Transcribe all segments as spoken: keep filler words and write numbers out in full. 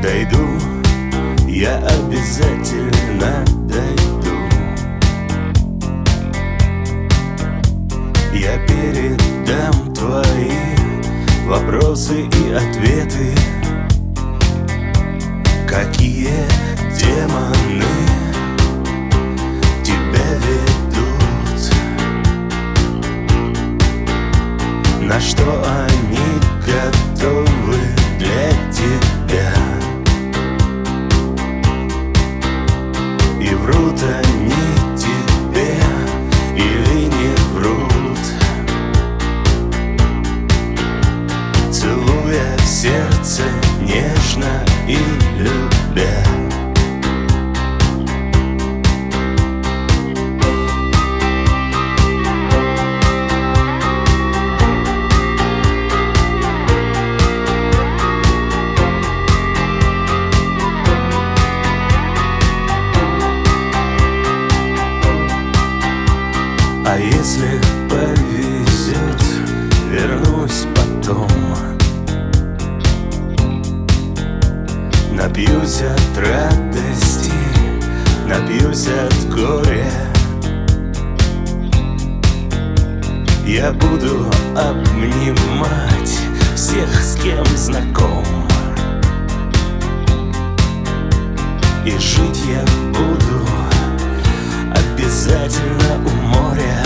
дойду, я обязательно дойду. Я передам твои вопросы и ответы. Какие демоны тебя ведут? На что они готовы для тебя? И врут они тебе или не врут? Целуя в сердце нежно и любя. А если повезет, вернусь потом. Напьюсь от радости, напьюсь от горя. Я буду обнимать всех, с кем знаком. И жить я буду обязательно у моря.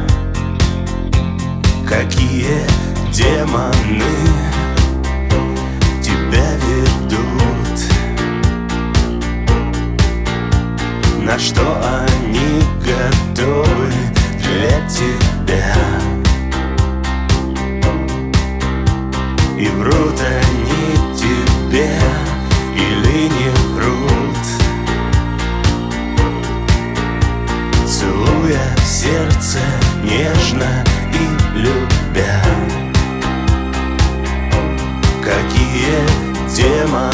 Какие демоны тебя ведут? На что они готовы для тебя? И врут они тебе или не врут? Целуя в сердце нежно и любя. Какие демоны